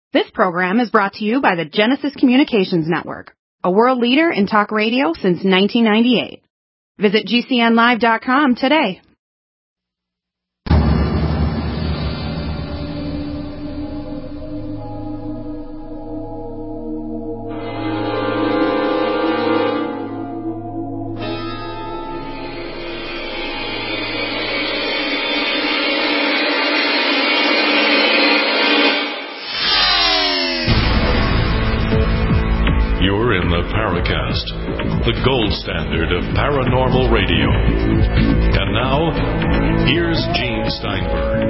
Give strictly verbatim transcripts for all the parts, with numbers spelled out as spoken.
This program is brought to you by the Genesis Communications Network, a world leader in talk radio since nineteen ninety-eight. Visit G C N live dot com today. Paracast, the gold standard of paranormal radio. And now, here's Gene Steinberg.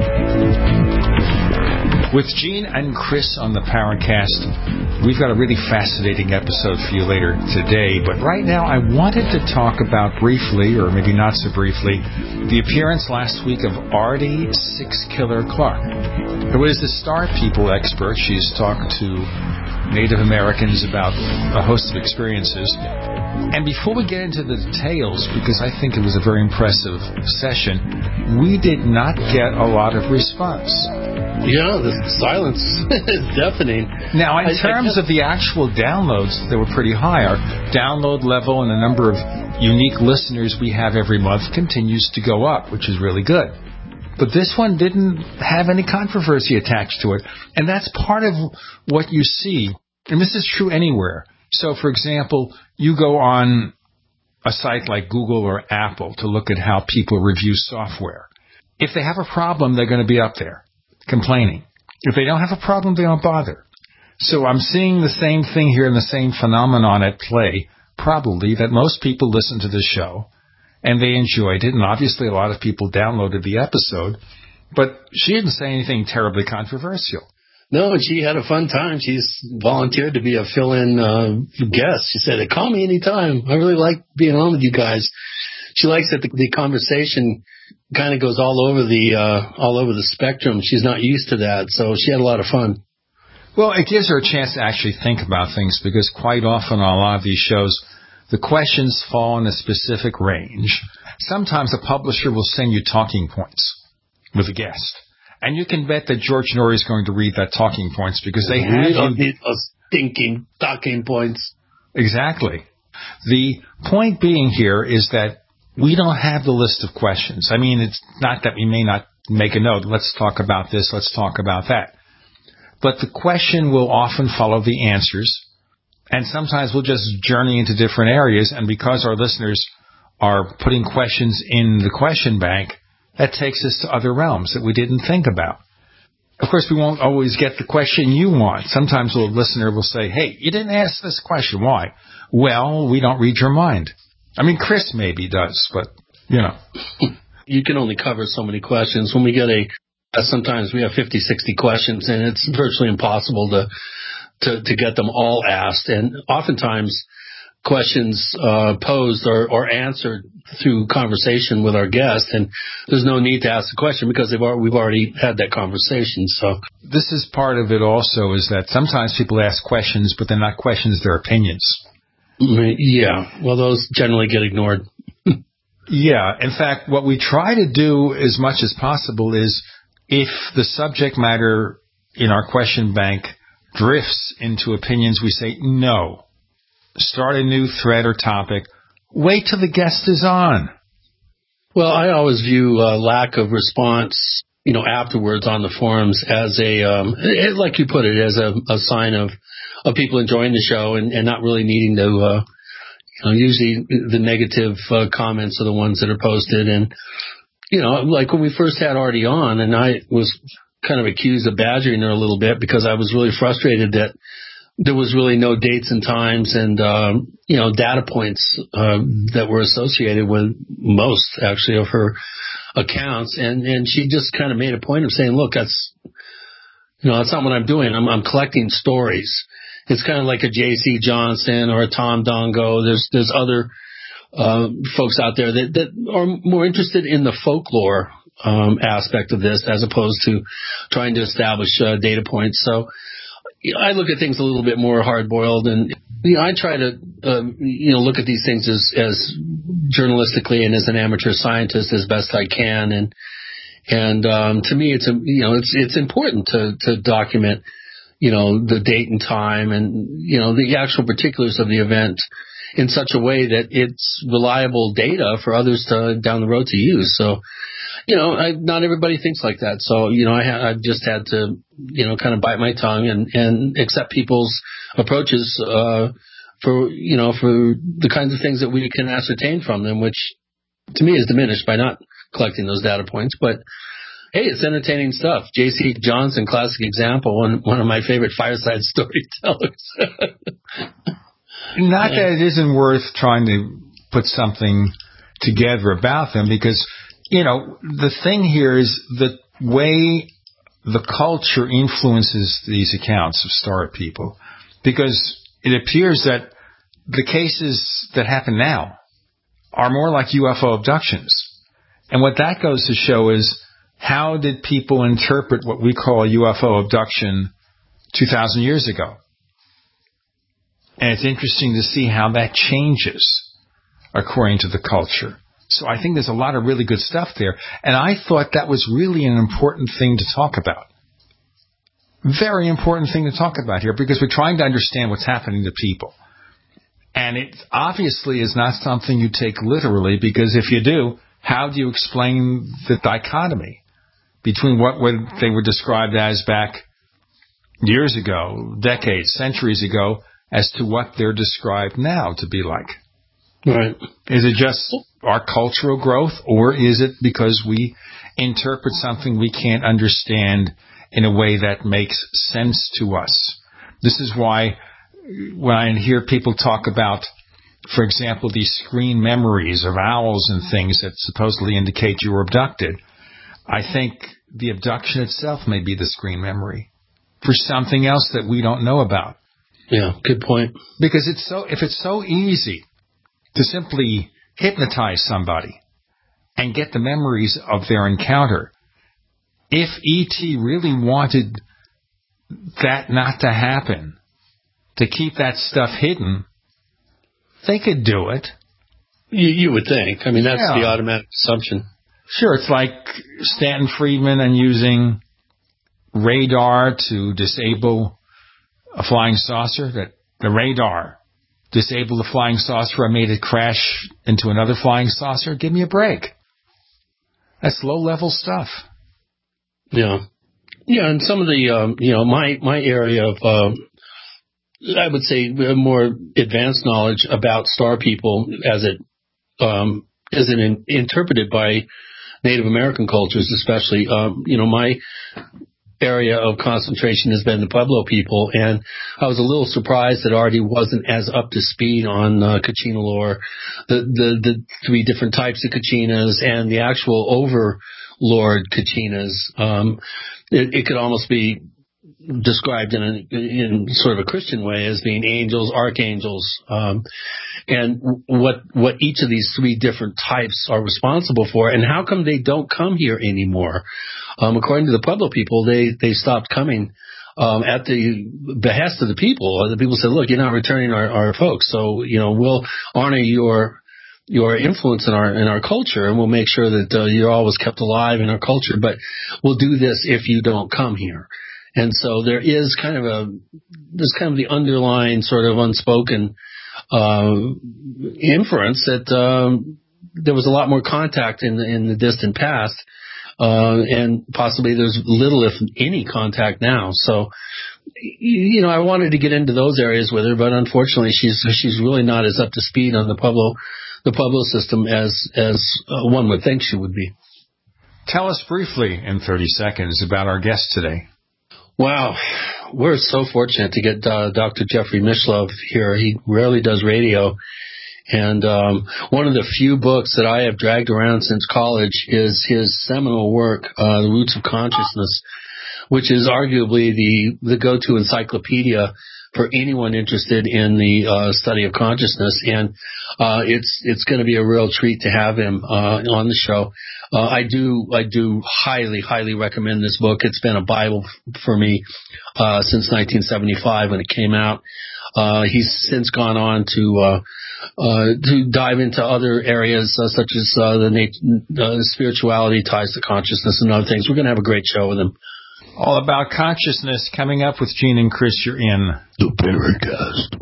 With Gene and Chris on the Paracast, we've got a really fascinating episode for you later today. But right now, I wanted to talk about briefly, or maybe not so briefly, the appearance last week of Artie Six Killer Clark, who is the Star People expert. She's talked to Native Americans about a host of experiences. And before we get into the details, because I think it was a very impressive session, we did not get a lot of response. Yeah, the silence is deafening. Now, in I, terms I of the actual downloads, they were pretty high. Our download level and the number of unique listeners we have every month continues to go up, which is really good. But this one didn't have any controversy attached to it. And that's part of what you see. And this is true anywhere. So, for example, you go on a site like Google or Apple to look at how people review software. If they have a problem, they're going to be up there complaining. If they don't have a problem, they don't bother. So I'm seeing the same thing here and the same phenomenon at play, probably, that most people listen to the show and they enjoyed it, and obviously a lot of people downloaded the episode, but she didn't say anything terribly controversial. No, she had a fun time. She's volunteered to be a fill-in uh, guest. She said, call me anytime. I really like being on with you guys. She likes that the, the conversation kind of goes all over the uh, all over the spectrum. She's not used to that, so she had a lot of fun. Well, it gives her a chance to actually think about things, because quite often on a lot of these shows, the questions fall in a specific range. Sometimes a publisher will send you talking points with a guest. And you can bet that George Noory is going to read that talking points, because they have We don't you... need those stinking talking points. Exactly. The point being here is that we don't have the list of questions. I mean, it's not that we may not make a note, let's talk about this, let's talk about that. But the question will often follow the answers. And sometimes we'll just journey into different areas, and because our listeners are putting questions in the question bank, that takes us to other realms that we didn't think about. Of course, we won't always get the question you want. Sometimes a listener will say, hey, you didn't ask this question. Why? Well, we don't read your mind. I mean, Chris maybe does, but, you know. You can only cover so many questions. When we get a, sometimes we have fifty, sixty questions, and it's virtually impossible to To, to get them all asked. And oftentimes questions uh, posed or, or answered through conversation with our guest, and there's no need to ask the question because they've already, we've already had that conversation. So this is part of it also, is that sometimes people ask questions, but they're not questions, they're opinions. Yeah, well, those generally get ignored. Yeah, in fact, what we try to do as much as possible is, if the subject matter in our question bank drifts into opinions, we say, no. Start a new thread or topic. Wait till the guest is on. Well, I always view uh, lack of response, you know, afterwards on the forums as a, um, it, like you put it, as a, a sign of, of people enjoying the show and, and not really needing to, uh, you know, usually the negative uh, comments are the ones that are posted. And, you know, like when we first had Artie on, and I was kind of accused of badgering her a little bit because I was really frustrated that there was really no dates and times and, um, you know, data points uh, that were associated with most, actually, of her accounts. And, and she just kind of made a point of saying, look, that's, you know, that's not what I'm doing. I'm, I'm collecting stories. It's kind of like a J C Johnson or a Tom Dongo. There's, there's other uh, folks out there that, that are more interested in the folklore Um, aspect of this, as opposed to trying to establish uh, data points. So you know, I look at things a little bit more hard-boiled, and you know, I try to uh, you know look at these things as, as journalistically and as an amateur scientist as best I can. And and um, to me, it's a, you know it's it's important to to document you know, the date and time and, you know, the actual particulars of the event in such a way that it's reliable data for others to down the road to use. So, you know, I, not everybody thinks like that. So, you know, I ha- I've just had to, you know, kind of bite my tongue and, and accept people's approaches, uh, for, you know, for the kinds of things that we can ascertain from them, which to me is diminished by not collecting those data points. But hey, it's entertaining stuff. J C Johnson, classic example, one, one of my favorite fireside storytellers. Not that it isn't worth trying to put something together about them, because, you know, the thing here is the way the culture influences these accounts of star people, because it appears that the cases that happen now are more like U F O abductions. And what that goes to show is, how did people interpret what we call a U F O abduction two thousand years ago? And it's interesting to see how that changes according to the culture. So I think there's a lot of really good stuff there. And I thought that was really an important thing to talk about. Very important thing to talk about here, because we're trying to understand what's happening to people. And it obviously is not something you take literally, because if you do, how do you explain the dichotomy between what they were described as back years ago, decades, centuries ago, as to what they're described now to be like? Right. Is it just our cultural growth, or is it because we interpret something we can't understand in a way that makes sense to us? This is why when I hear people talk about, for example, these screen memories of owls and things that supposedly indicate you were abducted, I think the abduction itself may be the screen memory for something else that we don't know about. Yeah, good point. Because it's so, if it's so easy to simply hypnotize somebody and get the memories of their encounter, if E T really wanted that not to happen, to keep that stuff hidden, they could do it. You, you would think. I mean, that's yeah. the automatic assumption. Sure, it's like Stanton Friedman and using radar to disable a flying saucer, that the radar disabled the flying saucer and made it crash into another flying saucer. Give me a break. That's low-level stuff. Yeah. Yeah, and some of the, um, you know, my, my area of, um, I would say, more advanced knowledge about star people as it um, is it in, interpreted by Native American cultures, especially. Um, you know, my area of concentration has been the Pueblo people, and I was a little surprised that Artie wasn't as up to speed on uh, Kachina lore, the, the the three different types of Kachinas, and the actual overlord Kachinas. Um, it, it could almost be described in, a, in sort of a Christian way as being angels, archangels, um, and what what each of these three different types are responsible for, and how come they don't come here anymore. Um, according to the Pueblo people, they, they stopped coming um, at the behest of the people. The people said, look, you're not returning our, our folks, so, you know, we'll honor your your influence in our in our culture, and we'll make sure that uh, you're always kept alive in our culture, but we'll do this if you don't come here. And so there is kind of a, there's kind of the underlying sort of unspoken uh, inference that um, there was a lot more contact in the, in the distant past, uh, and possibly there's little, if any, contact now. So, you know, I wanted to get into those areas with her, but unfortunately, she's she's really not as up to speed on the Pueblo the Pueblo system as as uh, one would think she would be. Tell us briefly in thirty seconds about our guest today. Wow, we're so fortunate to get uh, Doctor Jeffrey Mishlove here. He rarely does radio, and um, one of the few books that I have dragged around since college is his seminal work, uh, The Roots of Consciousness, which is arguably the, the go-to encyclopedia for anyone interested in the uh, study of consciousness, and uh, it's it's going to be a real treat to have him uh, on the show. Uh, I do I do highly highly recommend this book. It's been a Bible f- for me uh, since nineteen seventy-five when it came out. Uh, he's since gone on to uh, uh, to dive into other areas uh, such as uh, the nat- uh, spirituality ties to consciousness and other things. We're going to have a great show with him. All About Consciousness coming up with Gene and Chris. You're in the Paracast.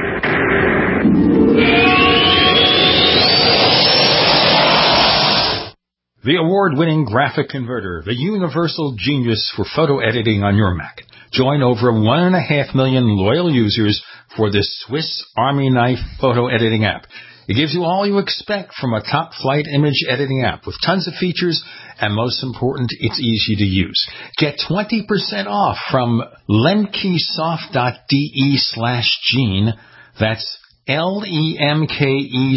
The award-winning graphic converter, the universal genius for photo editing on your Mac. Join over one and a half million loyal users for this Swiss Army knife photo editing app. It gives you all you expect from a top-flight image editing app with tons of features, and most important, it's easy to use. Get twenty percent off from lemkesoft.de slash gene. That's L-E-M-K-E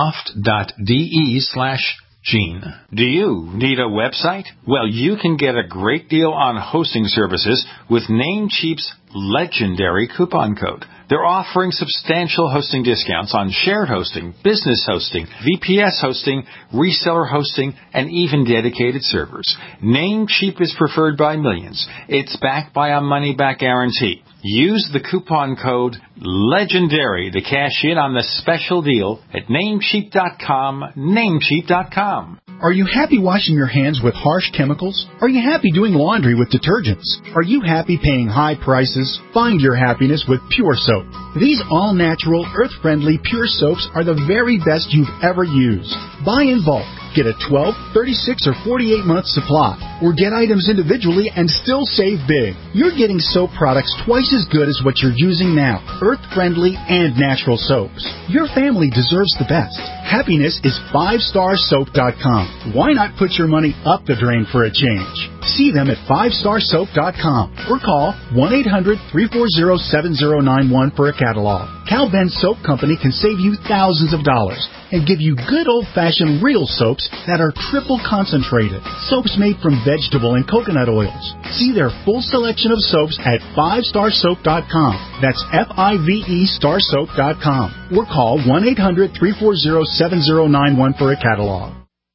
soft.de slash Gene. Do you need a website? Well, you can get a great deal on hosting services with Namecheap's legendary coupon code. They're offering substantial hosting discounts on shared hosting, business hosting, V P S hosting, reseller hosting, and even dedicated servers. Namecheap is preferred by millions. It's backed by a money-back guarantee. Use the coupon code LEGENDARY to cash in on the special deal at Namecheap dot com, Namecheap dot com. Are you happy washing your hands with harsh chemicals? Are you happy doing laundry with detergents? Are you happy paying high prices? Find your happiness with Pure Soap. These all-natural, earth-friendly Pure Soaps are the very best you've ever used. Buy in bulk. Get a twelve, thirty-six, or forty-eight month supply, or get items individually and still save big. You're getting soap products twice as good as what you're using now, earth-friendly and natural soaps. Your family deserves the best. Happiness is five star soap dot com. Why not put your money up the drain for a change? See them at five star soap dot com or call one eight hundred, three four zero, seven zero nine one for a catalog. Cal Ben Soap Company can save you thousands of dollars and give you good old-fashioned real soaps that are triple concentrated. Soaps made from vegetable and coconut oils. See their full selection of soaps at five star soap dot com. That's F I V E star soap dot com. Or call one eight hundred, three four zero, seven zero nine one for a catalog.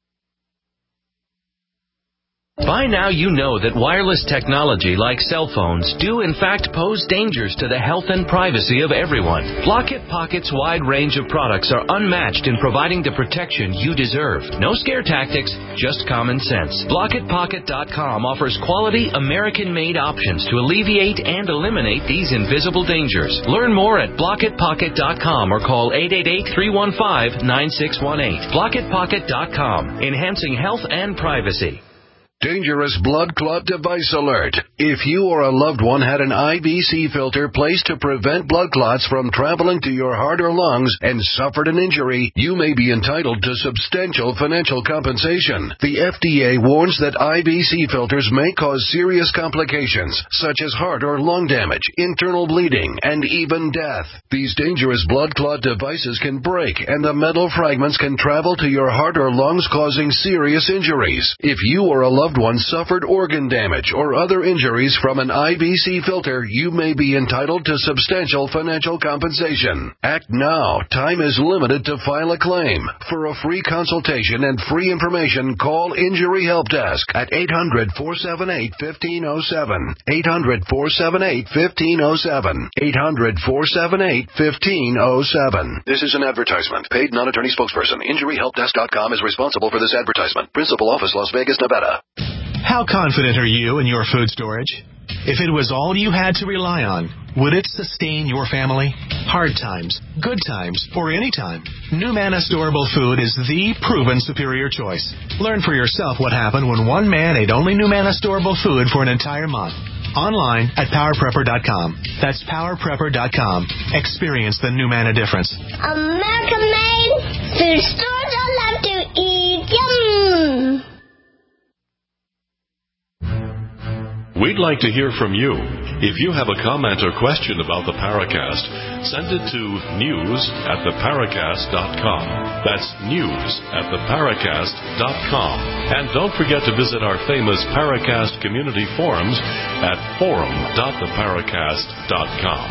By now you know that wireless technology like cell phones do in fact pose dangers to the health and privacy of everyone. Blockit Pocket's wide range of products are unmatched in providing the protection you deserve. No scare tactics, just common sense. Blockit Pocket dot com offers quality American-made options to alleviate and eliminate these invisible dangers. Learn more at Blockit Pocket dot com or call eight eight eight, three one five, nine six one eight. Blockit Pocket dot com, enhancing health and privacy. Dangerous blood clot device alert. If you or a loved one had an I V C filter placed to prevent blood clots from traveling to your heart or lungs and suffered an injury, you may be entitled to substantial financial compensation. The F D A warns that I V C filters may cause serious complications, such as heart or lung damage, internal bleeding, and even death. These dangerous blood clot devices can break, and the metal fragments can travel to your heart or lungs, causing serious injuries. If you or a loved one suffered organ damage or other injuries from an I V C filter, you may be entitled to substantial financial compensation. Act now. Time is limited to file a claim. For a free consultation and free information, call Injury Help Desk at eight hundred, four seven eight, one five zero seven. eight hundred, four seven eight, one five zero seven. eight hundred, four seven eight, one five zero seven. This is an advertisement. Paid non-attorney spokesperson. Injury Help Desk dot com is responsible for this advertisement. Principal office, Las Vegas, Nevada. How confident are you in your food storage? If it was all you had to rely on, would it sustain your family? Hard times, good times, or any time, NuManna Storable Food is the proven superior choice. Learn for yourself what happened when one man ate only NuManna Storable Food for an entire month. Online at power prepper dot com. That's power prepper dot com. Experience the NuManna difference. American made food stores I love to eat. Yum! We'd like to hear from you. If you have a comment or question about the Paracast, send it to news at the paracast dot com. That's news at the paracast dot com. And don't forget to visit our famous Paracast community forums at forum dot the paracast dot com.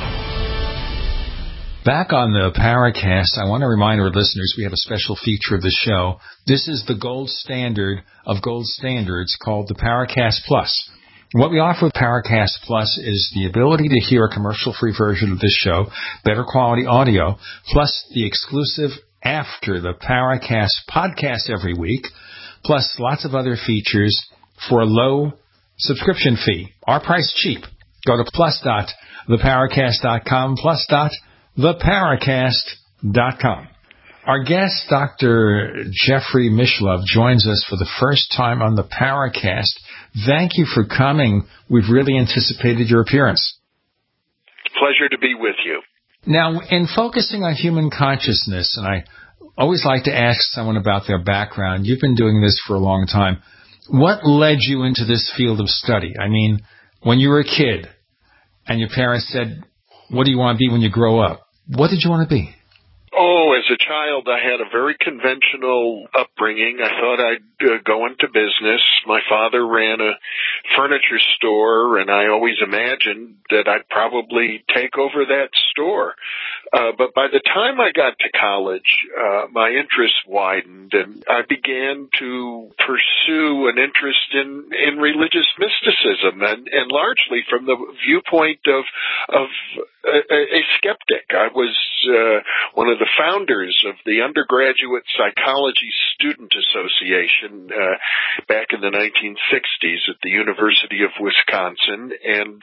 Back on the Paracast, I want to remind our listeners we have a special feature of the show. This is the gold standard of gold standards called the Paracast Plus. What we offer with Paracast Plus is the ability to hear a commercial-free version of this show, better quality audio, plus the exclusive After the Paracast podcast every week, plus lots of other features for a low subscription fee. Our price cheap. Go to plus dot the paracast dot com, plus dot the paracast dot com. Our guest, Doctor Jeffrey Mishlove, joins us for the first time on the Paracast. Thank you for coming. We've really anticipated your appearance. Pleasure to be with you. Now, in focusing on human consciousness, and I always like to ask someone about their background, you've been doing this for a long time. What led you into this field of study? I mean, when you were a kid and your parents said, what do you want to be when you grow up? What did you want to be? Oh, as a child, I had a very conventional upbringing. I thought I'd uh, go into business. My father ran a furniture store, and I always imagined that I'd probably take over that store. Uh, but by the time I got to college, uh, my interest widened, and I began to pursue an interest in, in religious mysticism, and, and largely from the viewpoint of, of a, a skeptic. I was uh, one of the founders of the Undergraduate Psychology Student Association uh, back in the nineteen sixties at the University of Wisconsin, and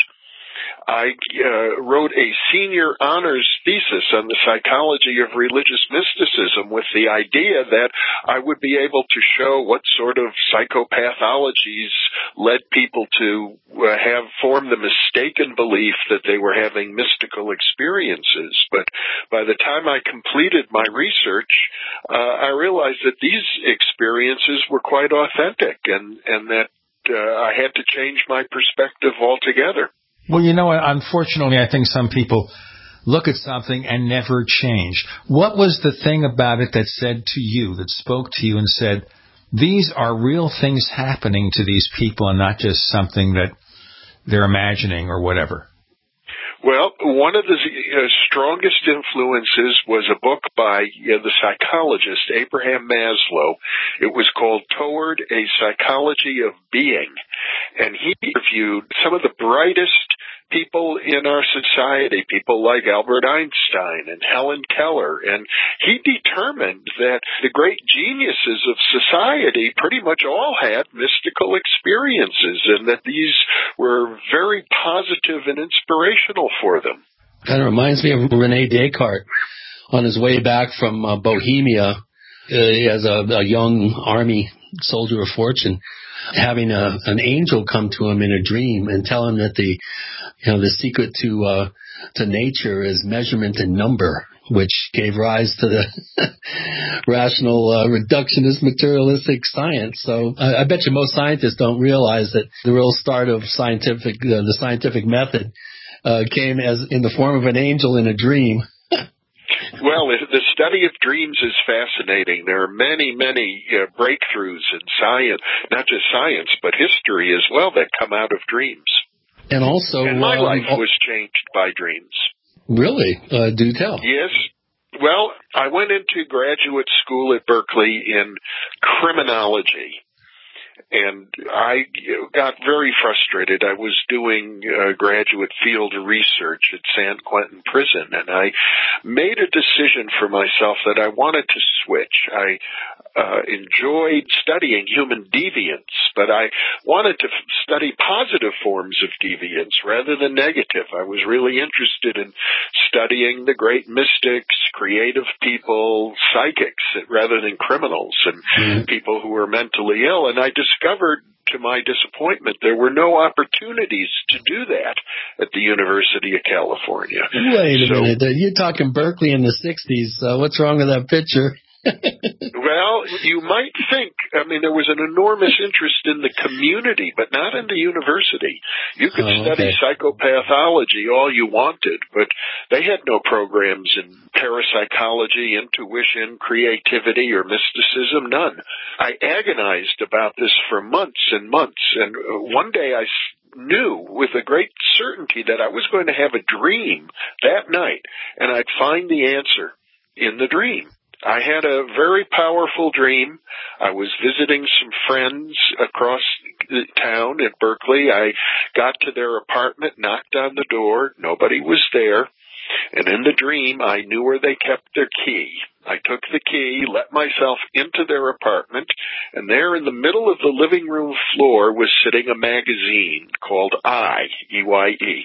I uh, wrote a senior honors thesis on the psychology of religious mysticism with the idea that I would be able to show what sort of psychopathologies led people to uh, have formed the mistaken belief that they were having mystical experiences. But by the time I completed my research, uh, I realized that these experiences were quite authentic, and, and that uh, I had to change my perspective altogether. Well, you know, unfortunately, I think some people look at something and never change. What was the thing about it that said to you, that spoke to you and said, these are real things happening to these people and not just something that they're imagining or whatever? Well, one of the uh, strongest influences was a book by uh, the psychologist Abraham Maslow. It was called Toward a Psychology of Being, and he interviewed some of the brightest people in our society, people like Albert Einstein and Helen Keller, and he determined that the great geniuses of society pretty much all had mystical experiences, and that these were very positive and inspirational for them. Kind of reminds me of Rene Descartes on his way back from uh, Bohemia uh, as a, a young army soldier of fortune, having a, an angel come to him in a dream and tell him that the, you know, the secret to uh, to nature is measurement and number, which gave rise to the rational uh, reductionist materialistic science. So I, I bet you most scientists don't realize that the real start of scientific, uh, the scientific method, uh, came as in the form of an angel in a dream. Well, the study of dreams is fascinating. There are many, many uh, breakthroughs in science, not just science, but history as well, that come out of dreams. And also, and my um, life was changed by dreams. Really? Uh, do tell. Yes. Well, I went into graduate school at Berkeley in criminology. And I got very frustrated. I was doing uh, graduate field research at San Quentin Prison, and I made a decision for myself that I wanted to switch. I uh, enjoyed studying human deviance, but I wanted to f- study positive forms of deviance rather than negative. I was really interested in studying the great mystics, creative people, psychics, rather than criminals and mm-hmm. people who were mentally ill. And I discovered, to my disappointment, there were no opportunities to do that at the University of California. Wait a so, minute. You're talking Berkeley in the sixties. Uh, what's wrong with that picture? Well, you might think, I mean, there was an enormous interest in the community, but not in the university. You could oh, study okay. psychopathology all you wanted, but they had no programs in parapsychology, intuition, creativity, or mysticism, none. I agonized about this for months and months, and one day I knew with a great certainty that I was going to have a dream that night, and I'd find the answer in the dream. I had a very powerful dream. I was visiting some friends across the town at Berkeley. I got to their apartment, knocked on the door. Nobody was there. And in the dream, I knew where they kept their key. I took the key, let myself into their apartment, and there in the middle of the living room floor was sitting a magazine called I, E Y E.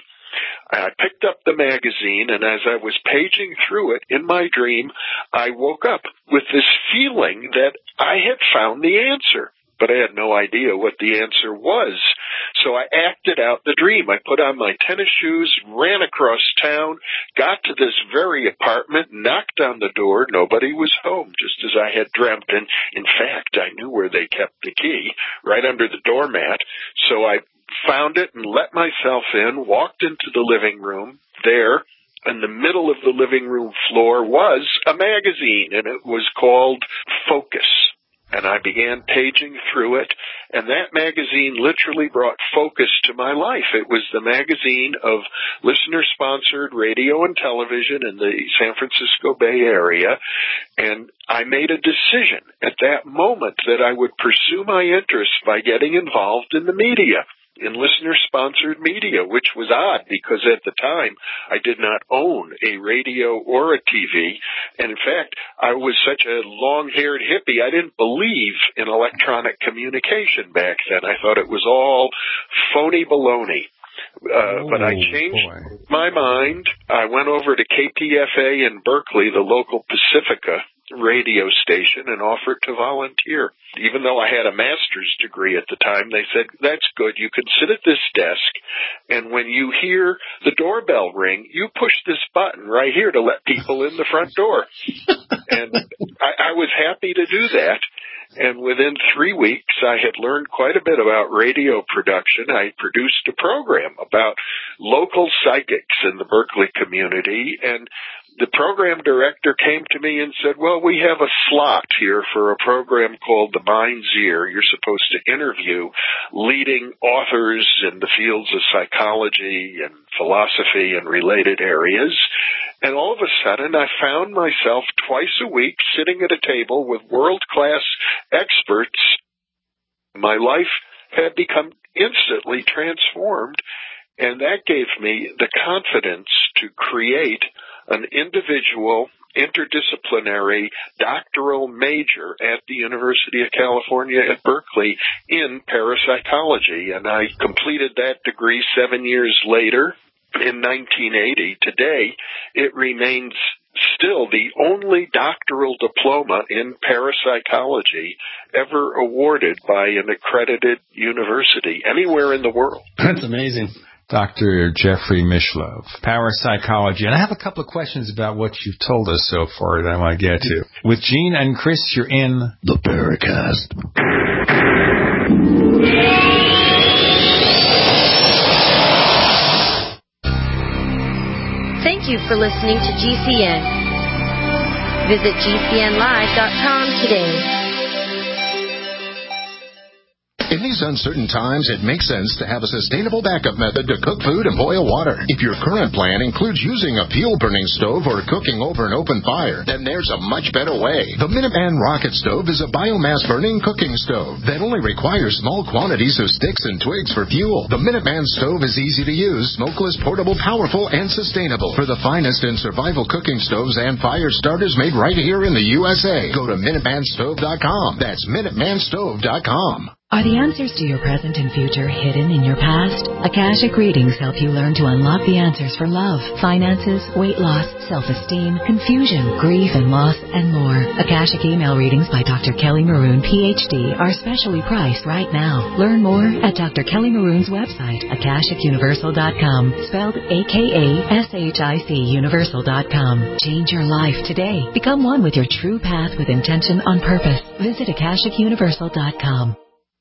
I picked up the magazine, and as I was paging through it in my dream, I woke up with this feeling that I had found the answer. But I had no idea what the answer was. So I acted out the dream. I put on my tennis shoes, ran across town, got to this very apartment, knocked on the door. Nobody was home, just as I had dreamt. And in fact, I knew where they kept the key, right under the doormat. So I found it and let myself in, walked into the living room. There, in the middle of the living room floor, was a magazine, and it was called Focus. And I began paging through it, and that magazine literally brought focus to my life. It was the magazine of listener-sponsored radio and television in the San Francisco Bay Area, and I made a decision at that moment that I would pursue my interests by getting involved in the media, in listener-sponsored media, which was odd because at the time I did not own a radio or a T V. And in fact, I was such a long-haired hippie, I didn't believe in electronic communication back then. I thought it was all phony baloney. Uh, oh, but I changed boy. my mind. I went over to K P F A in Berkeley, the local Pacifica radio station, and offered to volunteer. Even though I had a master's degree at the time, they said, that's good. You can sit at this desk, and when you hear the doorbell ring, you push this button right here to let people in the front door. And I, I was happy to do that. And within three weeks, I had learned quite a bit about radio production. I produced a program about local psychics in the Berkeley community, and the program director came to me and said, well, we have a slot here for a program called The Mind's Ear. You're supposed to interview leading authors in the fields of psychology and philosophy and related areas. And all of a sudden, I found myself twice a week sitting at a table with world-class experts. My life had become instantly transformed, and that gave me the confidence to create an individual, interdisciplinary doctoral major at the University of California at Berkeley in parapsychology. And I completed that degree seven years later in nineteen eighty. Today, it remains still the only doctoral diploma in parapsychology ever awarded by an accredited university anywhere in the world. That's amazing. Doctor Jeffrey Mishlove, parapsychology. And I have a couple of questions about what you've told us so far that I want to get to. With Gene and Chris, you're in the Paracast. Thank you for listening to G C N. Visit G C N live dot com today. In these uncertain times, it makes sense to have a sustainable backup method to cook food and boil water. If your current plan includes using a fuel-burning stove or cooking over an open fire, then there's a much better way. The Minuteman Rocket Stove is a biomass-burning cooking stove that only requires small quantities of sticks and twigs for fuel. The Minuteman Stove is easy to use, smokeless, portable, powerful, and sustainable. For the finest in survival cooking stoves and fire starters made right here in the U S A, go to Minuteman Stove dot com. That's Minuteman Stove dot com. Are the answers to your present and future hidden in your past? Akashic readings help you learn to unlock the answers for love, finances, weight loss, self-esteem, confusion, grief and loss, and more. Akashic email readings by Doctor Kelly Maroon, P H D, are specially priced right now. Learn more at Doctor Kelly Maroon's website, Akashic Universal dot com, spelled A K A S H I C Universal dot com. Change your life today. Become one with your true path with intention on purpose. Visit Akashic Universal dot com.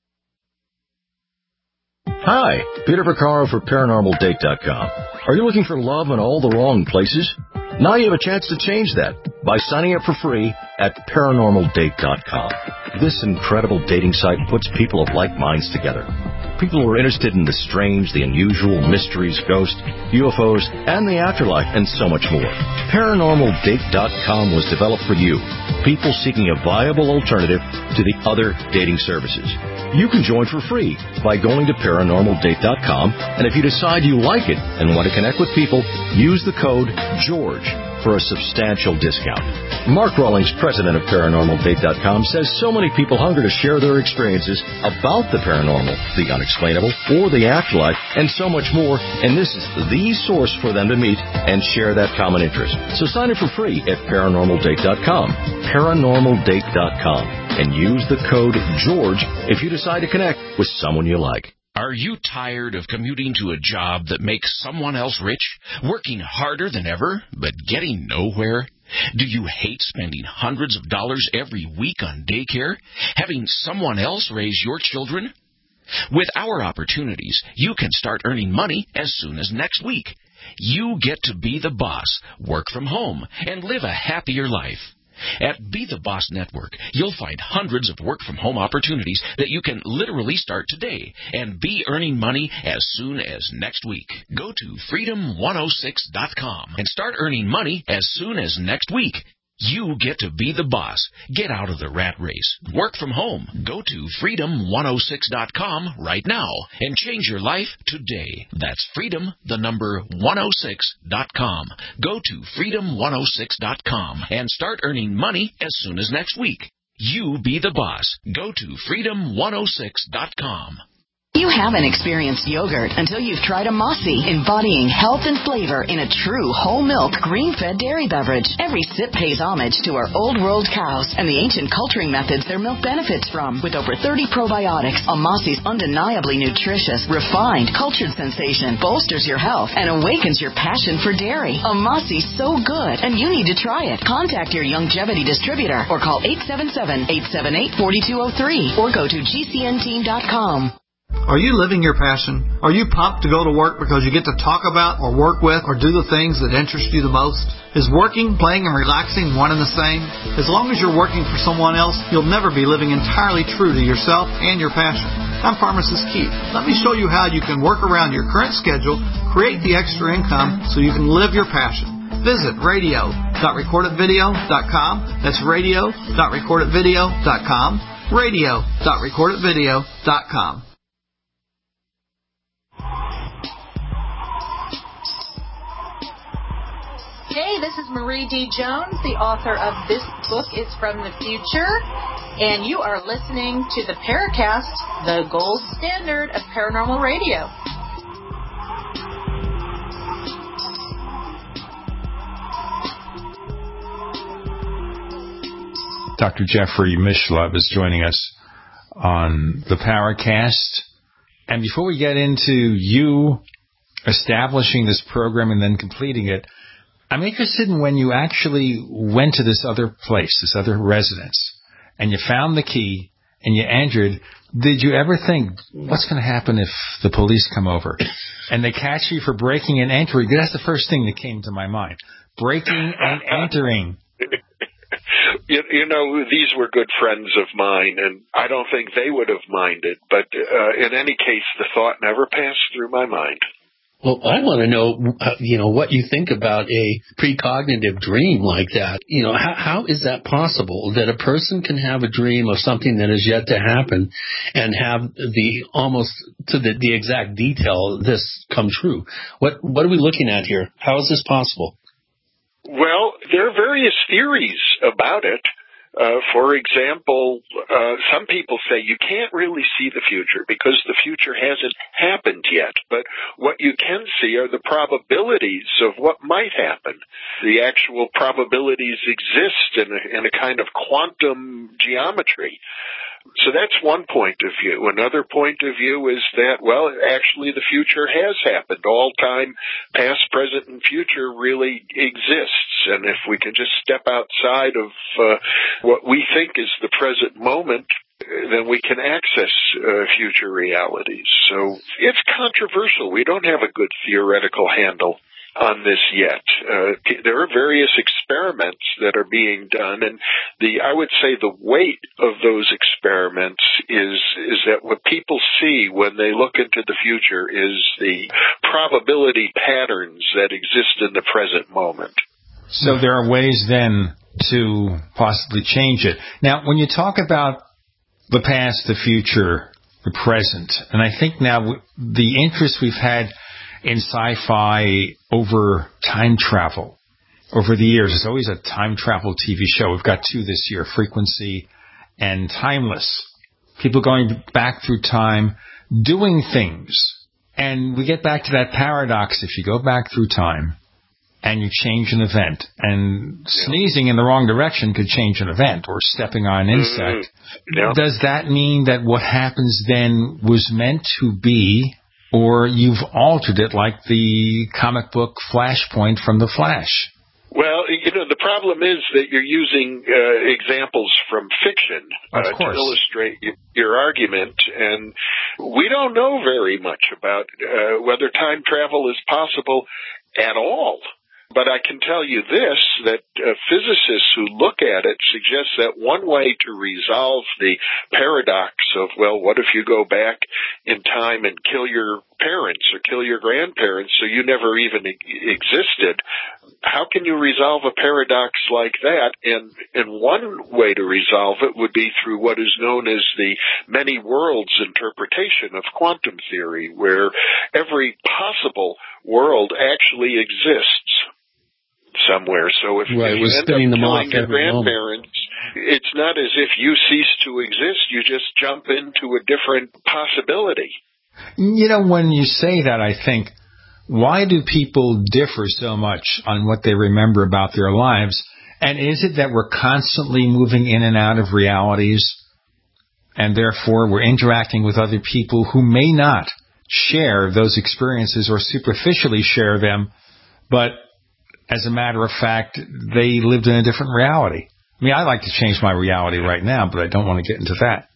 Hi, Peter Vaccaro for Paranormal Date dot com. Are you looking for love in all the wrong places? Now you have a chance to change that by signing up for free at Paranormal Date dot com. This incredible dating site puts people of like minds together. People who are interested in the strange, the unusual, mysteries, ghosts, U F Os, and the afterlife, and so much more. Paranormal Date dot com was developed for you, people seeking a viable alternative to the other dating services. You can join for free by going to Paranormal Date dot com, and if you decide you like it and want to connect with people, use the code GEORGE for a substantial discount. Mark Rawlings, president of Paranormal Date dot com, says so many people hunger to share their experiences about the paranormal, the unexplainable, or the afterlife, and so much more, and this is the source for them to meet and share that common interest. So sign up for free at Paranormal Date dot com, Paranormal Date dot com, and use the code GEORGE if you decide to connect with someone you like. Are you tired of commuting to a job that makes someone else rich, working harder than ever, but getting nowhere? Do you hate spending hundreds of dollars every week on daycare, having someone else raise your children? With our opportunities, you can start earning money as soon as next week. You get to be the boss, work from home, and live a happier life. At Be the Boss Network, you'll find hundreds of work-from-home opportunities that you can literally start today and be earning money as soon as next week. Go to freedom one oh six dot com and start earning money as soon as next week. You get to be the boss. Get out of the rat race. Work from home. Go to freedom one oh six dot com right now and change your life today. That's freedom, the number one oh six dot com. Go to freedom one oh six dot com and start earning money as soon as next week. You be the boss. Go to freedom one oh six dot com. You haven't experienced yogurt until you've tried a Mossy, embodying health and flavor in a true whole milk, green-fed dairy beverage. Every sip pays homage to our old world cows and the ancient culturing methods their milk benefits from. With over thirty probiotics, a Mossy's undeniably nutritious, refined, cultured sensation bolsters your health and awakens your passion for dairy. A Mossy's so good, and you need to try it. Contact your Longevity distributor or call eight seven seven, eight seven eight, four two zero three or go to G C N team dot com. Are you living your passion? Are you pumped to go to work because you get to talk about or work with or do the things that interest you the most? Is working, playing, and relaxing one and the same? As long as you're working for someone else, you'll never be living entirely true to yourself and your passion. I'm Pharmacist Keith. Let me show you how you can work around your current schedule, create the extra income so you can live your passion. Visit radio dot record it video dot com. That's radio dot record it video dot com. radio dot record it video dot com. Hey, this is Marie D. Jones, the author of This Book is from the Future, and you are listening to the Paracast, the gold standard of paranormal radio. Doctor Jeffrey Mishlove is joining us on the Paracast. And before we get into you establishing this program and then completing it, I'm interested in when you actually went to this other place, this other residence, and you found the key and you entered. Did you ever think, what's going to happen if the police come over and they catch you for breaking and entering? That's the first thing that came to my mind. Breaking and entering. You, you know, these were good friends of mine, and I don't think they would have minded. But uh, in any case, the thought never passed through my mind. Well, I want to know, uh, you know, what you think about a precognitive dream like that. You know, how, how is that possible that a person can have a dream of something that is yet to happen and have the almost to the, the exact detail this come true? What what are we looking at here? How is this possible? Well, there are various theories about it. Uh, for example, uh, some people say you can't really see the future because the future hasn't happened yet. But what you can see are the probabilities of what might happen. The actual probabilities exist in a, in a kind of quantum geometry. So that's one point of view. Another point of view is that, well, actually the future has happened. All time, past, present, and future really exists. And if we can just step outside of uh, what we think is the present moment, then we can access uh, future realities. So it's controversial. We don't have a good theoretical handle on this yet. Uh, there are various experiments that are being done, and the I would say the weight of those experiments is is that what people see when they look into the future is the probability patterns that exist in the present moment. So there are ways then to possibly change it. Now, when you talk about the past, the future, the present, and I think now the interest we've had in sci-fi over time travel over the years. It's always a time travel T V show. We've got two this year, Frequency and Timeless. People going back through time, doing things. And we get back to that paradox. If you go back through time and you change an event, and sneezing in the wrong direction could change an event, or stepping on an insect, mm-hmm. yeah. does that mean that what happens then was meant to be, or you've altered it like the comic book Flashpoint from The Flash? Well, you know, the problem is that you're using uh, examples from fiction uh, to illustrate y- your argument, and we don't know very much about uh, whether time travel is possible at all. But I can tell you this, that uh, physicists who look at it suggest that one way to resolve the paradox of, well, what if you go back in time and kill your parents or kill your grandparents so you never even e- existed? How can you resolve a paradox like that? And, and one way to resolve it would be through what is known as the many worlds interpretation of quantum theory, where every possible world actually exists somewhere. So if, right, if you end up them killing your moment. grandparents, it's not as if you cease to exist. You just jump into a different possibility. You know, when you say that, I think, why do people differ so much on what they remember about their lives? And is it that we're constantly moving in and out of realities, and therefore we're interacting with other people who may not share those experiences or superficially share them, but as a matter of fact, they lived in a different reality? I mean, I like to change my reality right now, but I don't want to get into that.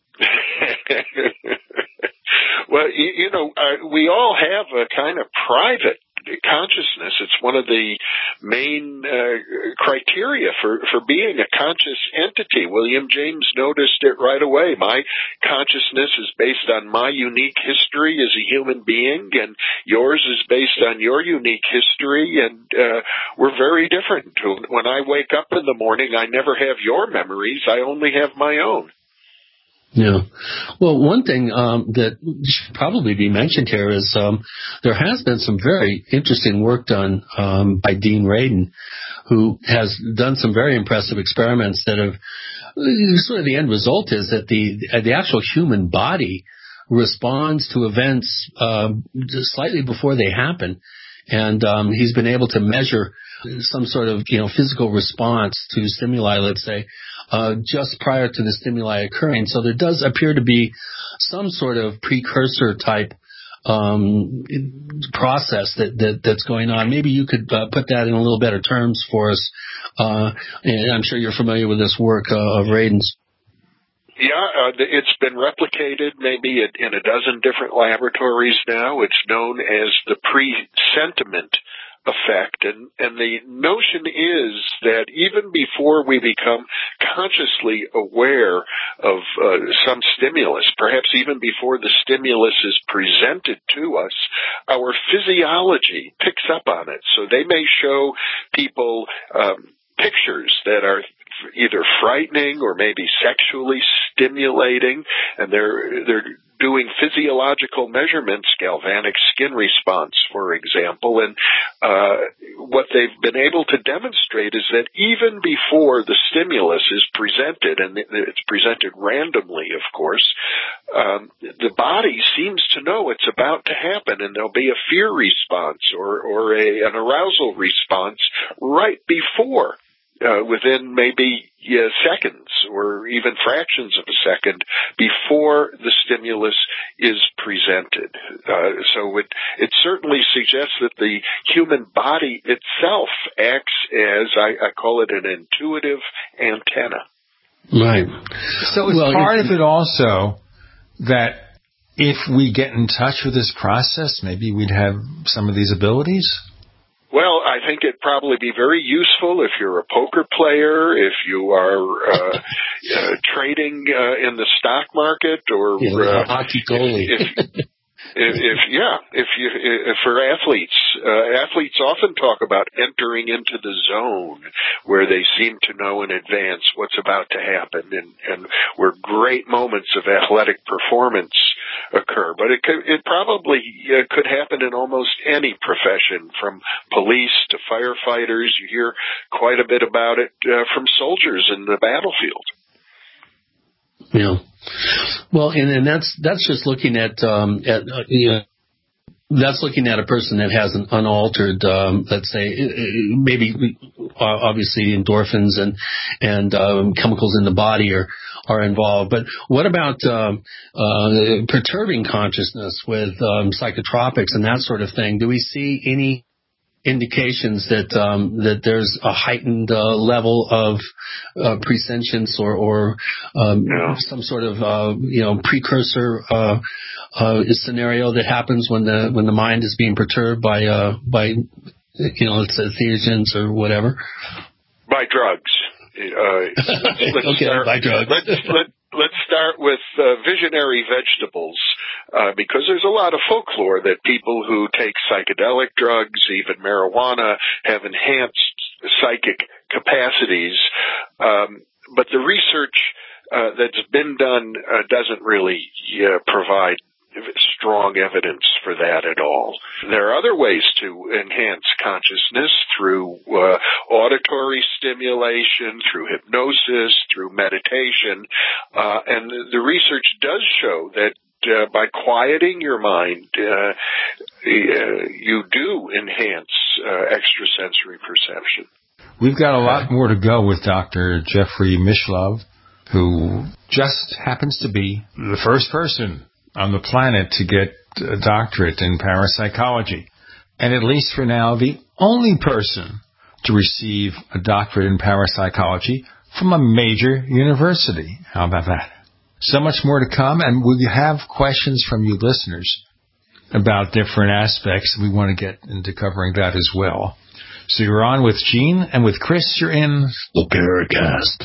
Well, you, you know, uh, we all have a kind of private consciousness. It's one of the main uh, criteria for, for being a conscious entity. William James noticed it right away. My consciousness is based on my unique history as a human being, and yours is based on your unique history, and uh, we're very different. When I wake up in the morning, I never have your memories. I only have my own. Yeah. Well, one thing um, that should probably be mentioned here is um, there has been some very interesting work done um, by Dean Radin, who has done some very impressive experiments that have sort of the end result is that the the actual human body responds to events uh, slightly before they happen. And um, he's been able to measure some sort of, you know, physical response to stimuli, let's say, uh, just prior to the stimuli occurring. So there does appear to be some sort of precursor type um, process that, that that's going on. Maybe you could uh, put that in a little better terms for us. Uh, and I'm sure you're familiar with this work uh, of Radin's. Yeah, uh, it's been replicated maybe in a dozen different laboratories now. It's known as the presentiment effect. And, and the notion is that even before we become consciously aware of uh, some stimulus, perhaps even before the stimulus is presented to us, our physiology picks up on it. So they may show people um, pictures that are either frightening or maybe sexually stimulating, and they're they're doing physiological measurements, galvanic skin response, for example, and uh, what they've been able to demonstrate is that even before the stimulus is presented, and it's presented randomly, of course, um, the body seems to know it's about to happen, and there'll be a fear response or, or a, an arousal response right before. Uh, within maybe uh, seconds or even fractions of a second before the stimulus is presented. Uh, so it, it certainly suggests that the human body itself acts as, I, I call it, an intuitive antenna. Right. So is well, part of it also that if we get in touch with this process, maybe we'd have some of these abilities? Well, I think it'd probably be very useful if you're a poker player, if you are uh, uh, trading uh, in the stock market, or yeah, uh, a hockey goalie. If, if, If, if yeah, if you if for athletes, uh, athletes often talk about entering into the zone where they seem to know in advance what's about to happen, and, and where great moments of athletic performance occur. But it could, it probably uh, could happen in almost any profession, from police to firefighters. You hear quite a bit about it uh, from soldiers in the battlefield. Yeah. Well, and, and that's that's just looking at um, at uh, you know, that's looking at a person that has an unaltered, um, let's say, maybe obviously endorphins and and um, chemicals in the body are are involved. But what about um, uh, perturbing consciousness with um, psychotropics and that sort of thing? Do we see any indications that um, that there's a heightened uh, level of uh, presentience or, or um, no. some sort of uh, you know precursor uh, uh, scenario that happens when the when the mind is being perturbed by uh, by you know let's say theogens or whatever? By drugs. Uh, let's, let's okay, start, by drugs. let's, let, let's start with uh, visionary vegetables. Uh, because there's a lot of folklore that people who take psychedelic drugs, even marijuana, have enhanced psychic capacities. Um, but the research uh, that's been done uh, doesn't really uh, provide strong evidence for that at all. There are other ways to enhance consciousness through uh, auditory stimulation, through hypnosis, through meditation, uh, and the, the research does show that Uh, by quieting your mind, uh, uh, you do enhance uh, extrasensory perception. We've got a lot more to go with Doctor Jeffrey Mishlove, who just happens to be the first person on the planet to get a doctorate in parapsychology, and at least for now, the only person to receive a doctorate in parapsychology from a major university. How about that? So much more to come, and we have questions from you listeners about different aspects. We want to get into covering that as well. So you're on with Gene, and with Chris, you're in the Paracast.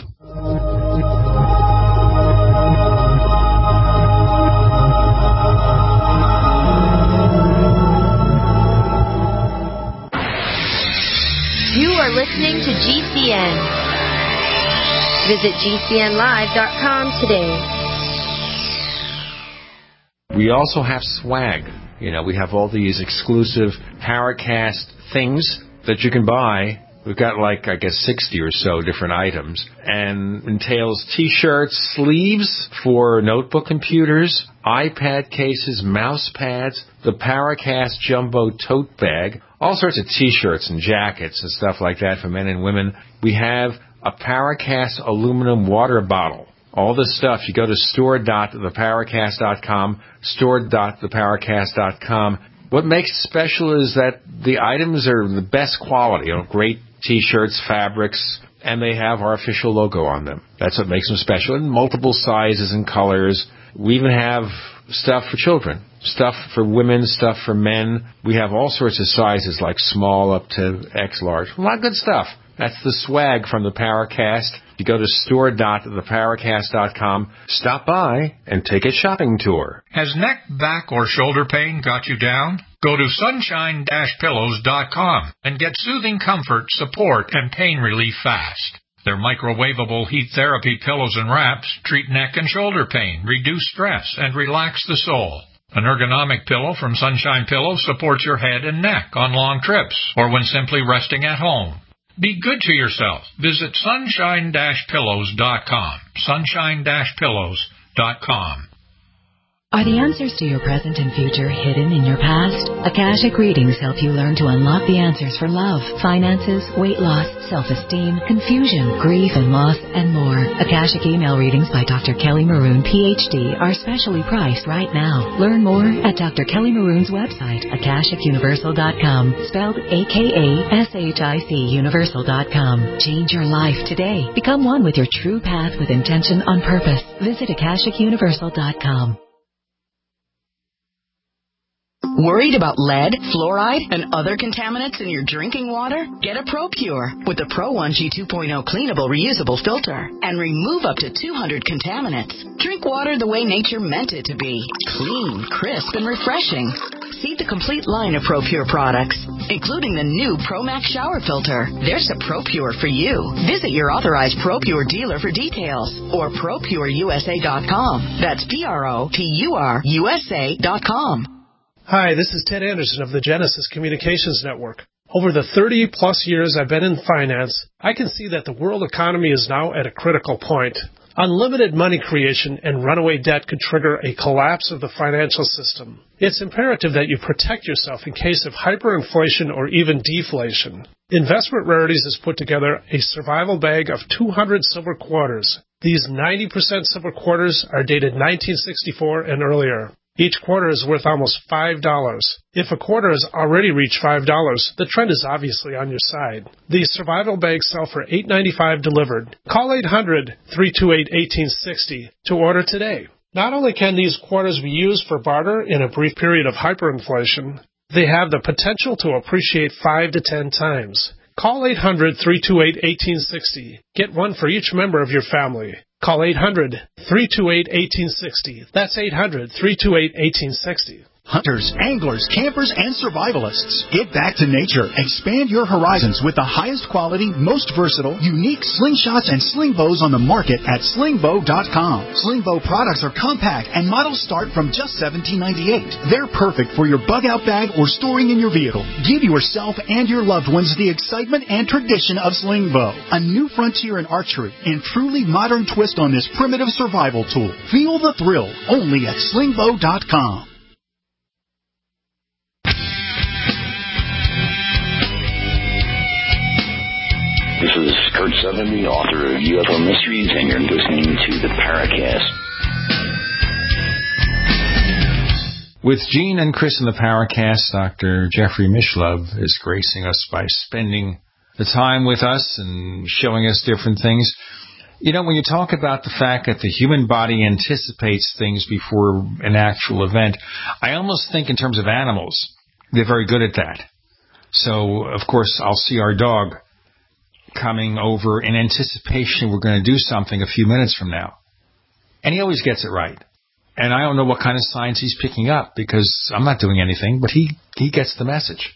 You are listening to G C N. Visit G C N live dot com today. We also have swag. You know, we have all these exclusive Paracast things that you can buy. We've got like, I guess, sixty or so different items, and entails T-shirts, sleeves for notebook computers, iPad cases, mouse pads, the Paracast Jumbo tote bag, all sorts of T-shirts and jackets and stuff like that for men and women. We have a Paracast aluminum water bottle. All this stuff, you go to store dot the paracast dot com, store dot the paracast dot com. What makes it special is that the items are the best quality, you know, great T-shirts, fabrics, and they have our official logo on them. That's what makes them special, in multiple sizes and colors. We even have stuff for children, stuff for women, stuff for men. We have all sorts of sizes, like small up to X large. A lot of good stuff. That's the swag from the Paracast. You go to store dot the paracast dot com, stop by, and take a shopping tour. Has neck, back, or shoulder pain got you down? Go to sunshine dash pillows dot com and get soothing comfort, support, and pain relief fast. Their microwavable heat therapy pillows and wraps treat neck and shoulder pain, reduce stress, and relax the soul. An ergonomic pillow from Sunshine Pillows supports your head and neck on long trips or when simply resting at home. Be good to yourself. Visit sunshine dash pillows dot com. sunshine dash pillows dot com. Are the answers to your present and future hidden in your past? Akashic Readings help you learn to unlock the answers for love, finances, weight loss, self-esteem, confusion, grief and loss, and more. Akashic email readings by Doctor Kelly Maroon, P H D, are specially priced right now. Learn more at Doctor Kelly Maroon's website, akashic universal dot com, spelled A K A S H I C universal dot com. Change your life today. Become one with your true path with intention on purpose. Visit akashic universal dot com. Worried about lead, fluoride, and other contaminants in your drinking water? Get a ProPure with the Pro one G two point oh cleanable reusable filter and remove up to two hundred contaminants. Drink water the way nature meant it to be. Clean, crisp, and refreshing. See the complete line of ProPure products, including the new ProMax shower filter. There's a ProPure for you. Visit your authorized ProPure dealer for details or Pro Pure U S A dot com. That's P R O P U R U S A dot com. Hi, this is Ted Anderson of the Genesis Communications Network. Over the thirty-plus years I've been in finance, I can see that the world economy is now at a critical point. Unlimited money creation and runaway debt could trigger a collapse of the financial system. It's imperative that you protect yourself in case of hyperinflation or even deflation. Investment Rarities has put together a survival bag of two hundred silver quarters. These ninety percent silver quarters are dated nineteen sixty-four and earlier. Each quarter is worth almost five dollars. If a quarter has already reached five dollars, the trend is obviously on your side. These survival bags sell for eight dollars and ninety-five cents delivered. Call eight hundred, three two eight, one eight six zero to order today. Not only can these quarters be used for barter in a brief period of hyperinflation, they have the potential to appreciate five to ten times. Call eight hundred, three two eight, one eight six zero. Get one for each member of your family. Call eight hundred, three two eight, one eight six zero. That's eight hundred, three two eight, one eight six zero. Hunters, anglers, campers, and survivalists. Get back to nature. Expand your horizons with the highest quality, most versatile, unique slingshots and sling bows on the market at sling bow dot com. Sling bow products are compact and models start from just seventeen ninety-eight. They're perfect for your bug-out bag or storing in your vehicle. Give yourself and your loved ones the excitement and tradition of sling bow. A new frontier in archery and truly modern twist on this primitive survival tool. Feel the thrill only at sling bow dot com. This is Kurt Sutherland, the author of U F O Mysteries, and you're listening to the Paracast. With Gene and Chris in the Paracast, Doctor Jeffrey Mishlove is gracing us by spending the time with us and showing us different things. You know, when you talk about the fact that the human body anticipates things before an actual event, I almost think in terms of animals, they're very good at that. So, of course, I'll see our dog coming over in anticipation we're going to do something a few minutes from now. And he always gets it right. And I don't know what kind of signs he's picking up because I'm not doing anything, but he, he gets the message.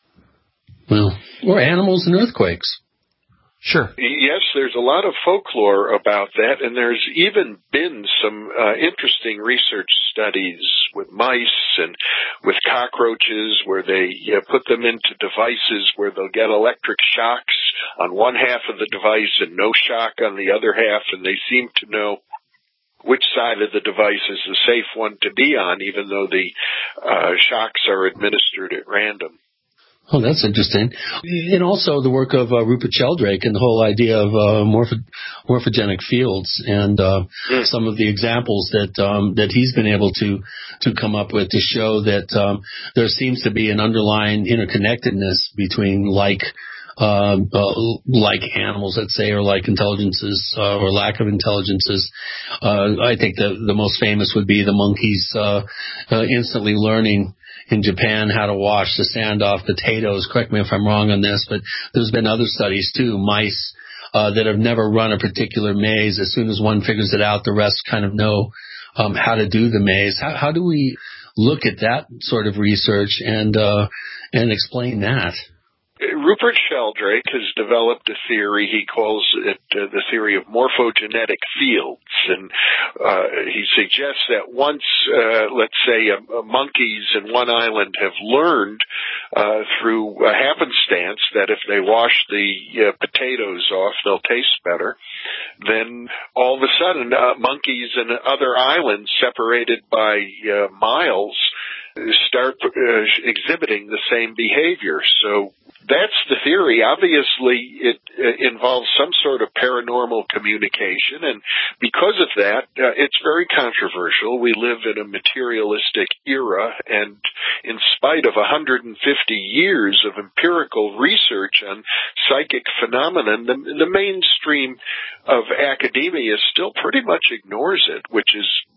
Well, or animals and earthquakes. Sure. Yes, there's a lot of folklore about that, and there's even been some uh, interesting research studies with mice and with cockroaches where they uh, put them into devices where they'll get electric shocks on one half of the device and no shock on the other half, and they seem to know which side of the device is the safe one to be on, even though the uh, shocks are administered at random. Oh, that's interesting. And also the work of uh, Rupert Sheldrake and the whole idea of uh, morpho- morphogenic fields and uh, mm. some of the examples that um, that he's been able to to come up with to show that um, there seems to be an underlying interconnectedness between like uh, uh, like animals, let's say, or like intelligences uh, or lack of intelligences. Uh, I think the the most famous would be the monkeys uh, uh, instantly learning in Japan how to wash the sand off potatoes. Correct me if I'm wrong on this, but there's been other studies too, mice uh, that have never run a particular maze. As soon as one figures it out, the rest kind of know um, how to do the maze. How, how do we look at that sort of research and uh, and explain that? Rupert Sheldrake has developed a theory. He calls it uh, the theory of morphogenetic fields, and uh, he suggests that once, uh, let's say, uh, monkeys in one island have learned uh, through a happenstance that if they wash the uh, potatoes off, they'll taste better, then all of a sudden uh, monkeys in other islands separated by uh, miles start uh, exhibiting the same behavior. So that's the theory. Obviously, it uh, involves some sort of paranormal communication, and because of that, uh, it's very controversial. We live in a materialistic era, and in spite of one hundred fifty years of empirical research on psychic phenomenon, the, the mainstream of academia still pretty much ignores it, which is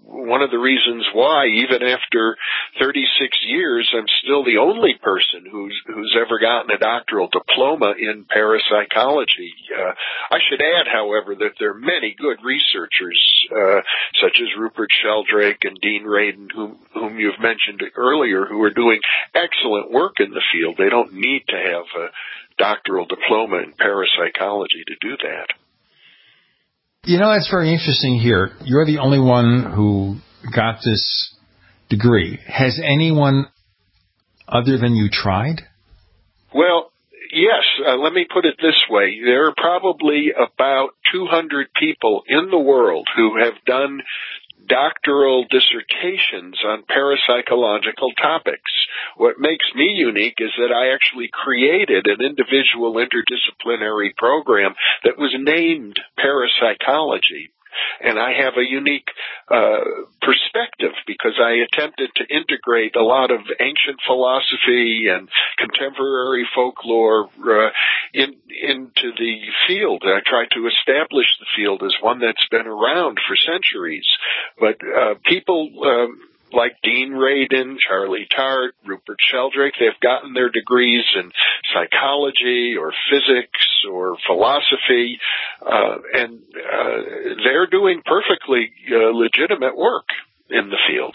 one of the reasons why, even after thirty-six years, I'm still the only person who's who's ever gotten a doctoral diploma in parapsychology. Uh, I should add, however, that there are many good researchers, uh, such as Rupert Sheldrake and Dean Radin, whom, whom you've mentioned earlier, who are doing excellent work in the field. They don't need to have a doctoral diploma in parapsychology to do that. You know, that's very interesting here. You're the only one who got this degree. Has anyone other than you tried? Well, yes. Uh, let me put it this way. There are probably about two hundred people in the world who have done doctoral dissertations on parapsychological topics. What makes me unique is that I actually created an individual interdisciplinary program that was named parapsychology. And I have a unique uh, perspective because I attempted to integrate a lot of ancient philosophy and contemporary folklore uh, in, into the field. I tried to establish the field as one that's been around for centuries. But uh, people um, like Dean Radin, Charlie Tart, Rupert Sheldrake, they've gotten their degrees in psychology or physics or philosophy, uh, and uh, they're doing perfectly uh, legitimate work in the field.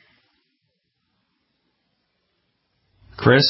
Chris?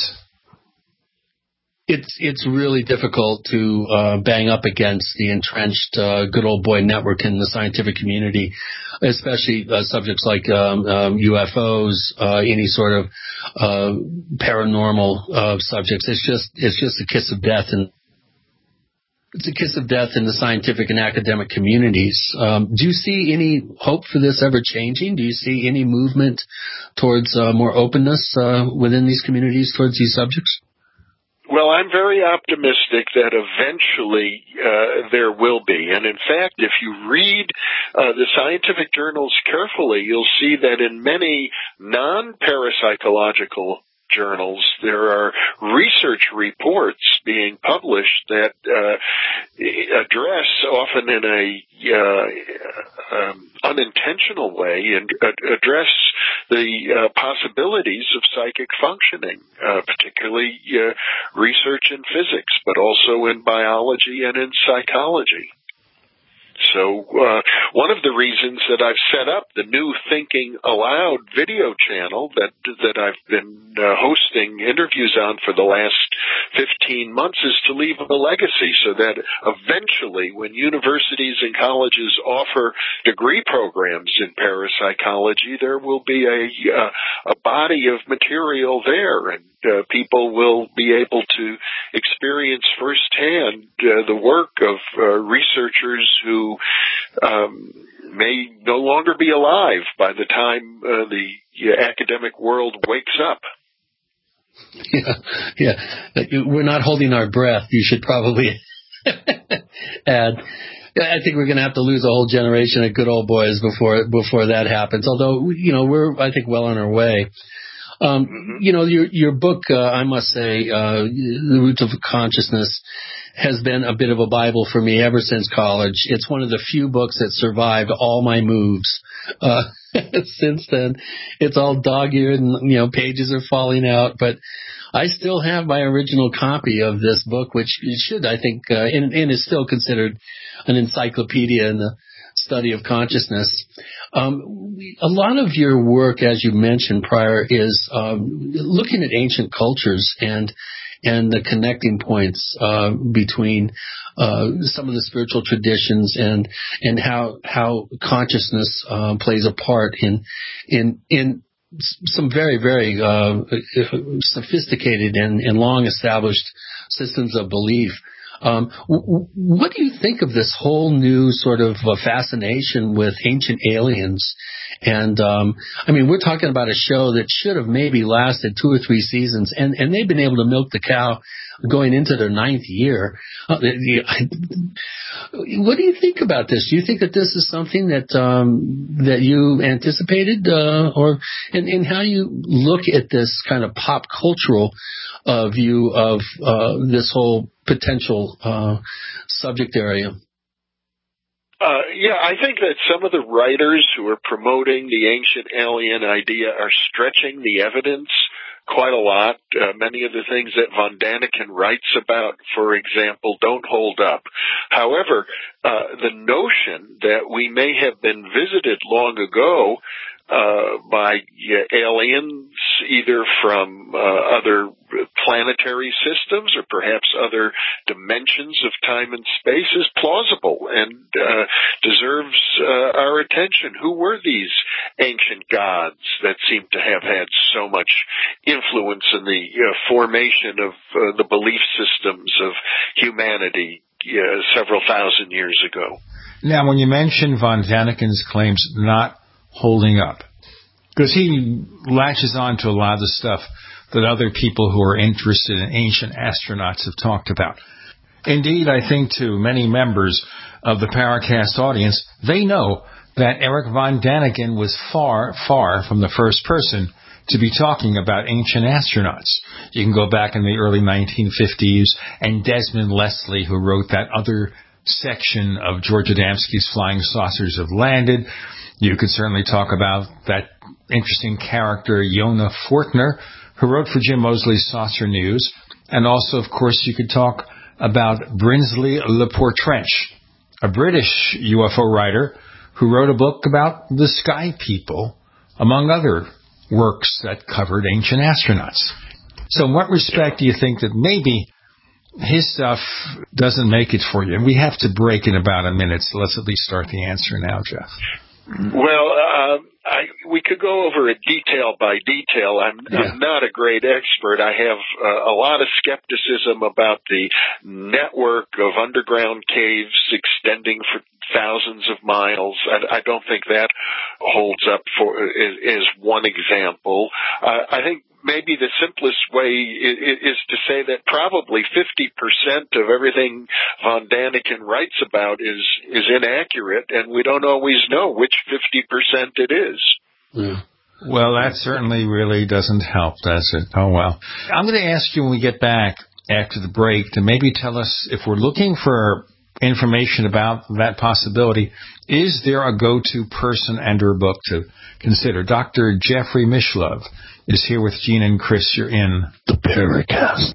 It's it's really difficult to uh, bang up against the entrenched uh, good old boy network in the scientific community, especially uh, subjects like um, um, U F Os, uh, any sort of uh, paranormal uh, subjects. It's just it's just a kiss of death, and it's a kiss of death in the scientific and academic communities. Um, do you see any hope for this ever changing? Do you see any movement towards uh, more openness uh, within these communities towards these subjects? Well, I'm very optimistic that eventually uh, there will be. And in fact, if you read uh, the scientific journals carefully, you'll see that in many non-parapsychological journals, there are research reports being published that uh, address, often in a uh, um, unintentional way, and uh, address the uh, possibilities of psychic functioning, uh, particularly uh, research in physics, but also in biology and in psychology. So uh, one of the reasons that I've set up the new Thinking Aloud video channel that that I've been uh, hosting interviews on for the last fifteen months is to leave a legacy so that eventually when universities and colleges offer degree programs in parapsychology, there will be a, uh, a body of material there, and uh, people will be able to experience firsthand uh, the work of uh, researchers who um, may no longer be alive by the time uh, the uh, academic world wakes up. Yeah, yeah. We're not holding our breath. You should probably add. I think we're going to have to lose a whole generation of good old boys before before that happens. Although, you know, we're I think well on our way. Um, mm-hmm. You know, your your book, uh, I must say, uh, The Roots of Consciousness, has been a bit of a Bible for me ever since college. It's one of the few books that survived all my moves. Uh, since then, it's all dog-eared and, you know, pages are falling out. But I still have my original copy of this book, which should, I think, uh, and, and is still considered an encyclopedia in the study of consciousness. Um, a lot of your work, as you mentioned prior, is um, looking at ancient cultures and and the connecting points uh, between uh, some of the spiritual traditions and and how how consciousness uh, plays a part in in in some very very uh, sophisticated and, and long established systems of belief. Um, w- what do you think of this whole new sort of uh, fascination with ancient aliens? And, um, I mean, we're talking about a show that should have maybe lasted two or three seasons, and, and they've been able to milk the cow going into their ninth year. Uh, the, I, what do you think about this? Do you think that this is something that um, that you anticipated, uh, or and, and how you look at this kind of pop cultural uh, view of uh, this whole potential uh, subject area? Uh, yeah, I think that some of the writers who are promoting the ancient alien idea are stretching the evidence quite a lot. Uh, many of the things that von Daniken writes about, for example, don't hold up. However, uh, the notion that we may have been visited long ago uh, by uh, aliens, either from uh, other planetary systems or perhaps other dimensions of time and space, is plausible and uh, deserves uh, our attention. Who were these ancient gods that seem to have had so much influence in the uh, formation of uh, the belief systems of humanity uh, several thousand years ago? Now, when you mention von Daniken's claims not holding up, because he latches on to a lot of the stuff that other people who are interested in ancient astronauts have talked about. Indeed, I think to many members of the Paracast audience, they know that Eric von Daniken was far, far from the first person to be talking about ancient astronauts. You can go back in the early nineteen fifties, and Desmond Leslie, who wrote that other section of George Adamski's Flying Saucers Have Landed. You could certainly talk about that interesting character, Yona Fortner, who wrote for Jim Moseley's Saucer News. And also, of course, you could talk about Brinsley Le Portrench, a British U F O writer who wrote a book about the Sky People, among other works that covered ancient astronauts. So in what respect do you think that maybe his stuff doesn't make it for you? And we have to break in about a minute, so let's at least start the answer now, Jeff. Well, uh, I, we could go over it detail by detail. I'm, yeah. I'm not a great expert. I have uh, a lot of skepticism about the network of underground caves extending for thousands of miles. I, I don't think that holds up for is, is one example. Uh, I think maybe the simplest way is to say that probably fifty percent of everything von Daniken writes about is, is inaccurate, and we don't always know which fifty percent it is. Yeah. Well, that certainly really doesn't help, does it? Oh, well. I'm going to ask you when we get back after the break to maybe tell us, if we're looking for information about that possibility, is there a go-to person and or book to consider? Doctor Jeffrey Mishlove is here with Gene and Chris. You're in the Paracast.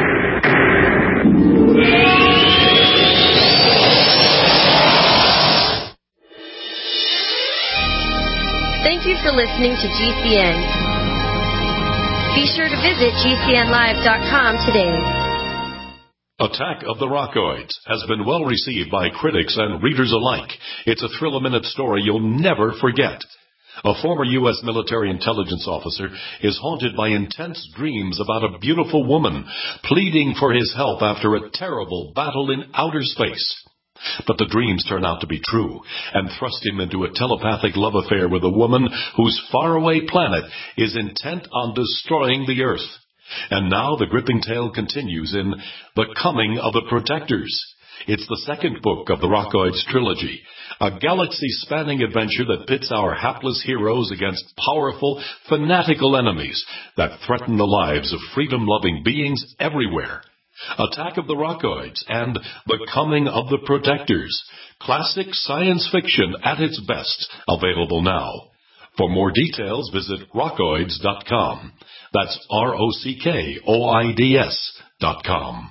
Thank you for listening to G C N. Be sure to visit G C N live dot com today. Attack of the Rockoids has been well received by critics and readers alike. It's a thrill-a-minute story you'll never forget. A former U S military intelligence officer is haunted by intense dreams about a beautiful woman pleading for his help after a terrible battle in outer space. But the dreams turn out to be true and thrust him into a telepathic love affair with a woman whose faraway planet is intent on destroying the Earth. And now the gripping tale continues in The Coming of the Protectors. It's the second book of the Rockoids trilogy, a galaxy-spanning adventure that pits our hapless heroes against powerful, fanatical enemies that threaten the lives of freedom-loving beings everywhere. Attack of the Rockoids and The Coming of the Protectors, classic science fiction at its best, available now. For more details, visit rockoids dot com. That's R O C K O I D S dot com.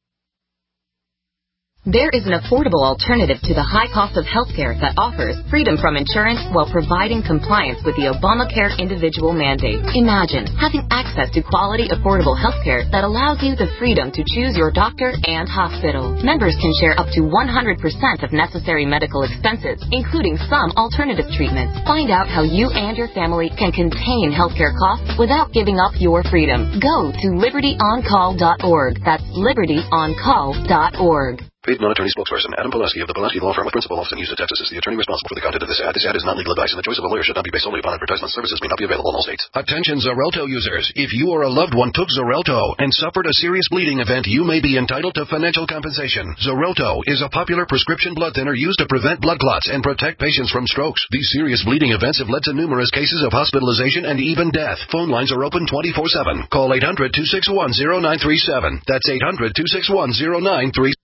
There is an affordable alternative to the high cost of healthcare that offers freedom from insurance while providing compliance with the Obamacare individual mandate. Imagine having access to quality, affordable healthcare that allows you the freedom to choose your doctor and hospital. Members can share up to one hundred percent of necessary medical expenses, including some alternative treatments. Find out how you and your family can contain healthcare costs without giving up your freedom. Go to liberty on call dot org. That's liberty on call dot org. Paid non-attorney spokesperson Adam Pulaski of the Pulaski Law Firm with principal office in Houston, Texas, is the attorney responsible for the content of this ad. This ad is not legal advice, and the choice of a lawyer should not be based solely upon advertisement. Services may not be available in all states. Attention Xarelto users. If you or a loved one took Xarelto and suffered a serious bleeding event, you may be entitled to financial compensation. Xarelto is a popular prescription blood thinner used to prevent blood clots and protect patients from strokes. These serious bleeding events have led to numerous cases of hospitalization and even death. Phone lines are open twenty-four seven. Call eight hundred, two six one, zero nine three seven. That's eight hundred, two six one, zero nine three seven.